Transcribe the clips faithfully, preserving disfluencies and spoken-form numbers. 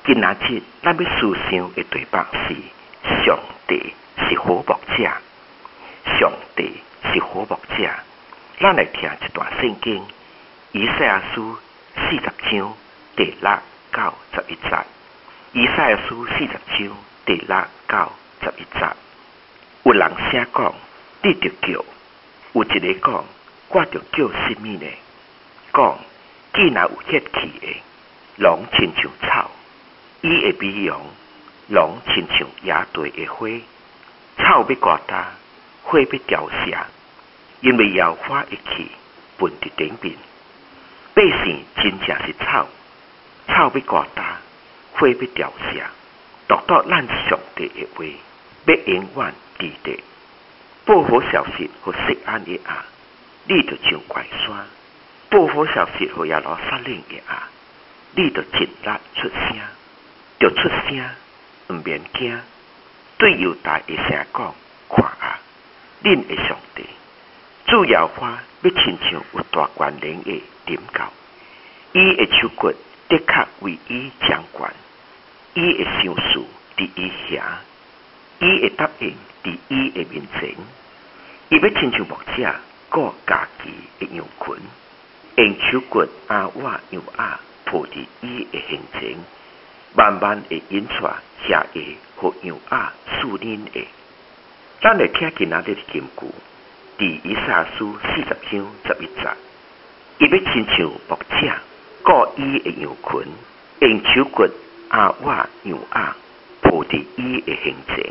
今仔日咱要思想的对白是：上帝是好牧者，上帝是好牧者。咱来听一段圣经，以赛亚书四十章第六到十一节。以赛亚书四十章第六到十一节，有人写讲，你着叫；有一个讲，我着叫什么呢？讲，既然有血气的，拢亲像草。伊会美容，拢亲像野地的花，草要刮干，花要凋谢，因为妖花一去，分伫顶面。百姓真正是草，草要刮干，花要凋谢，独独咱上帝的话，要永远伫地。报好消息和释安的啊，你着上怪山；报好消息和耶路撒冷的啊，你着尽力出声。就出声，唔免惊。对犹大的声讲，看啊，恁的上帝，主耶华要亲像有大权能的顶教，伊的手骨的确为伊掌权，伊的想事伫伊遐，伊的答应伫伊的面前。伊要亲像牧者顾家己的羊群，用手骨阿瓦羊鸭抱伫伊的胸前。慢慢会引出下下和羊鸭树林的，咱来听今仔日的金句，伫以赛亚书四十章十一节，伊要亲像牧者顾伊的羊群，用手骨鸭瓦羊鸭抱伫伊的胸前。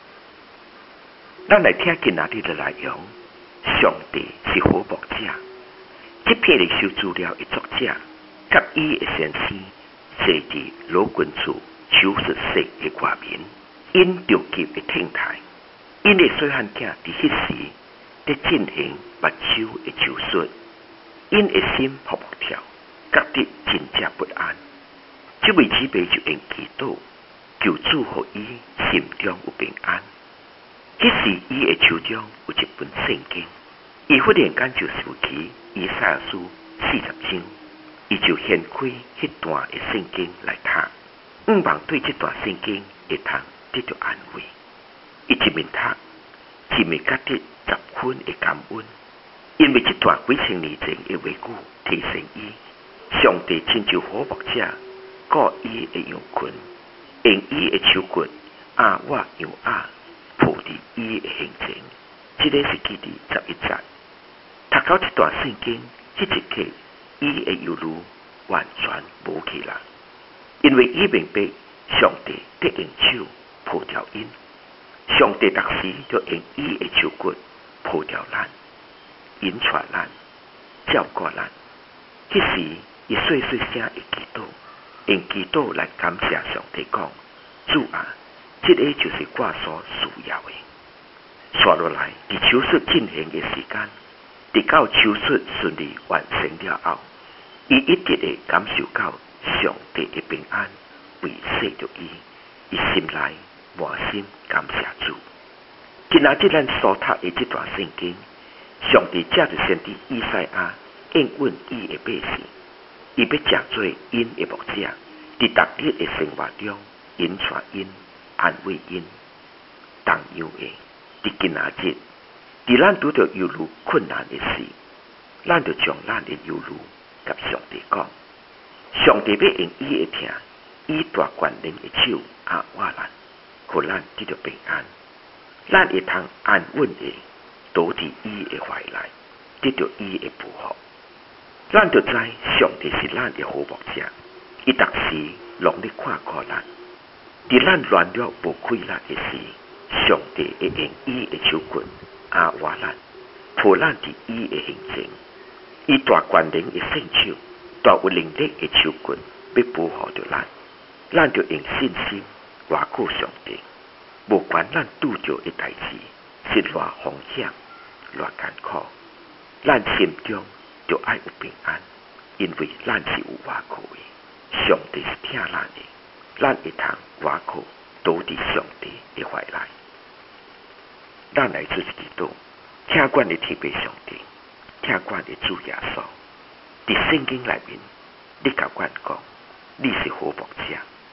咱来听今仔日的内容，上帝是好牧者。这篇历史资料的作者甲伊的先生。坐伫老君厝手术室的外面，因着急的挺台，因的细汉囝伫迄时在进行目睭的手术，因的心扑扑跳，觉得真正不安。这位姊妹就用祈祷求主，互伊心中有平安。迄时伊的手中有一本圣经，伊忽然间就想起以赛亚书四十章。伊就掀开迄段的圣经来读，毋望对这段圣经会通得到安慰。伊一面读，一面觉得十分的感恩，因为这段几千年前的话语提醒伊，上帝亲像好牧者顾伊的羊群，用伊的手骨鸭瓦羊鸭抱伫伊的胸前。这个是记伫十一节。读到这段圣经，这一刻。伊的忧虑完全无去啦，因为伊明白上帝得用手抱着因，上帝逐时就用伊的手骨抱着咱，引出咱，照顾咱。迄时，伊细细声的祈祷，用祈祷来感谢上帝，讲：主啊，这个就是我所需要的。接落来，伫手术进行的时间。直到手术顺利完成了后，伊一直会感受到上帝的平安维系着伊，伊心内满心感谢主。今仔日咱所读的这段圣经，上帝借着先知以赛亚应允伊的百姓，伊要借做因的牧者，伫逐日的生活中引出因、安慰因。同样的，伫今仔日。伫咱拄着忧虑困难的时，咱就将咱的忧虑甲上帝讲，上帝要用伊的听，以大权能的手压我咱，互咱得到平安。咱会通安稳的倒伫伊的怀内，得到伊的保护。咱就知上帝是咱的好牧者，伊逐时拢咧看顾咱。伫咱软弱无开力的时，上帝会用伊的手骨。阿瓦咱，抱咱伫伊的胸前，伊大权能的圣手，大有能力的手骨，要保护着咱。咱就用信心外靠上帝，无管咱拄着的代志是偌风险、偌艰苦，咱心中就爱有平安，因为咱是有外靠的。上帝是听咱的，咱会通外靠倒伫上帝的怀内。咱来做一祈祷，听阮的天父上帝，听阮的主耶稣，伫圣经内面，你甲阮讲，你是好牧者，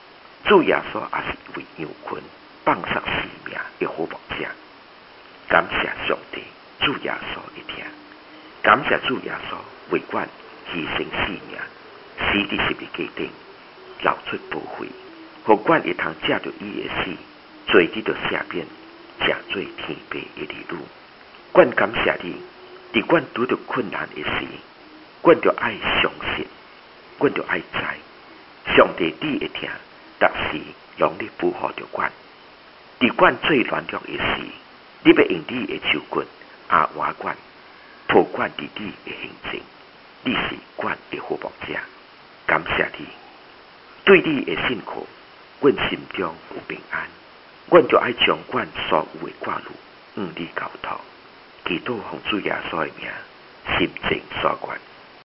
主耶稣也是为羊群放上性命的好牧者。感谢上帝，主耶稣一听，感谢主耶稣为阮牺牲性命，死伫十字架顶，流出宝血，互阮会通借着伊的死，做伫着下边，食做天父的儿女。阮感谢你，伫阮拄着困难的时，阮着爱相信，阮着爱知，上帝你会听，逐时拢咧保护着阮。伫阮最软弱的时，你要用你的手棍压活阮，抱阮伫你的行程。你是阮的好牧者，感谢你。对你的信靠，阮心中有平安。阮就爱将阮所有的挂虑向你交托，祈祷奉主耶稣的名，心静所愿。